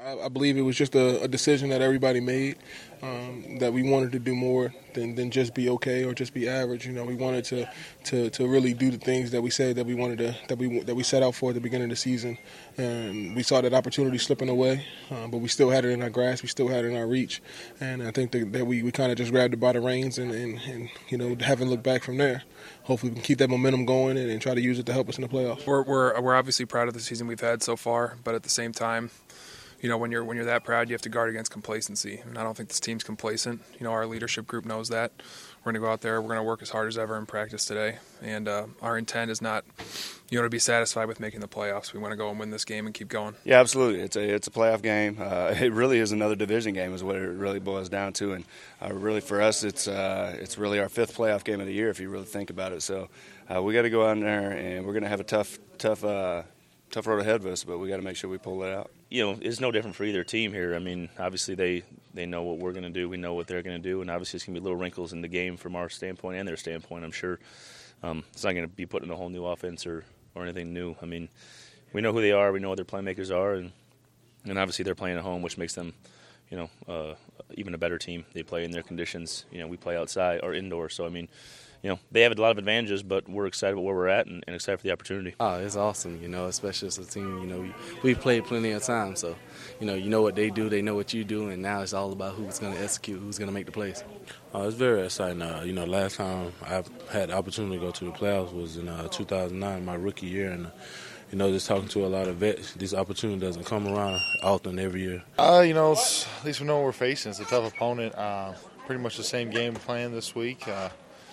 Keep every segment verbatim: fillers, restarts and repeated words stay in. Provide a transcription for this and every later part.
I, I believe it was just a, a decision that everybody made, um, that we wanted to do more than, than just be okay or just be average. You know, we wanted to, to, to really do the things that we said that we wanted to that we that we set out for at the beginning of the season, and we saw that opportunity slipping away, uh, but we still had it in our grasp, we still had it in our reach, and I think that, that we, we kind of just grabbed it by the reins and, and, and you know haven't looked back from there. Hopefully, we can keep that momentum going and, and try to use it to help us in the playoffs. We're we're we're obviously proud of the season we've had so far, but at the same time, you know, when you're when you're that proud, you have to guard against complacency. And I don't think this team's complacent. You know, our leadership group knows that. We're going to go out there. We're going to work as hard as ever in practice today. And uh, our intent is not, you know, to be satisfied with making the playoffs. We want to go and win this game and keep going. Yeah, absolutely. It's a it's a playoff game. Uh, it really is another division game, is what it really boils down to. And uh, really, for us, it's uh, it's really our fifth playoff game of the year, if you really think about it. So uh, we got to go out there, and we're going to have a tough tough uh, tough road ahead of us, but we got to make sure we pull it out. You know, it's no different for either team here. I mean, obviously they, they know what we're going to do. We know what they're going to do, and obviously it's going to be little wrinkles in the game from our standpoint and their standpoint, I'm sure. Um, it's not going to be putting a whole new offense or, or anything new. I mean, we know who they are. We know what their playmakers are, and and obviously they're playing at home, which makes them, you know, uh, even a better team. They play in their conditions. You know, we play outside or indoor. So, I mean, you know, they have a lot of advantages, but we're excited about where we're at and, and excited for the opportunity. Oh, it's awesome, you know, especially as a team. You know, we, we've played plenty of times, so, you know, you know what they do, they know what you do, and now it's all about who's going to execute, who's going to make the plays. Uh, it's very exciting. Uh, you know, last time I had the opportunity to go to the playoffs was in uh, two thousand nine, my rookie year, and, uh, you know, just talking to a lot of vets, this opportunity doesn't come around often every year. Uh, you know, at least we know what we're facing. It's a tough opponent. Uh, pretty much the same game playing this week. Uh,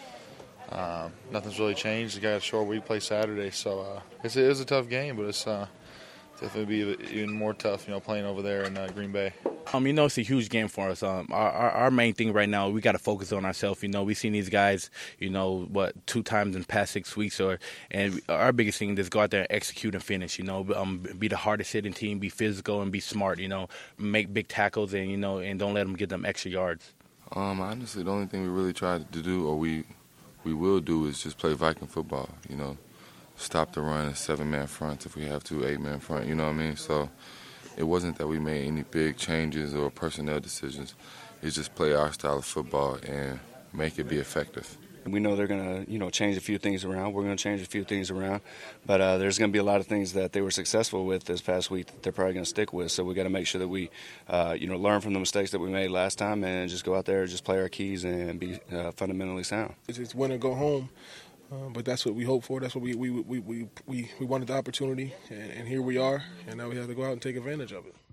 Uh, nothing's really changed. We got a short week, play Saturday, so uh, it's, it is a tough game, but it's uh, definitely be even more tough, you know, playing over there in uh, Green Bay. Um, you know, it's a huge game for us. Um, our, our our main thing right now, we got to focus on ourselves. You know, we've seen these guys, you know, what two times in the past six weeks, or and our biggest thing is go out there and execute and finish. You know, um, be the hardest hitting team, be physical and be smart. You know, make big tackles and you know, and don't let them get them extra yards. Um, honestly, the only thing we really tried to do, or we. we will do is just play Viking football, you know, stop the run, seven-man fronts if we have to, eight-man front, you know what I mean? So it wasn't that we made any big changes or personnel decisions. It's just play our style of football and make it be effective. We know they're going to, you know, change a few things around. We're going to change a few things around. But uh, there's going to be a lot of things that they were successful with this past week that they're probably going to stick with. So we got to make sure that we, uh, you know, learn from the mistakes that we made last time and just go out there and just play our keys and be uh, fundamentally sound. It's, it's win or go home, uh, but that's what we hope for. That's what we we we we, we, we wanted the opportunity, and, and here we are, and now we have to go out and take advantage of it.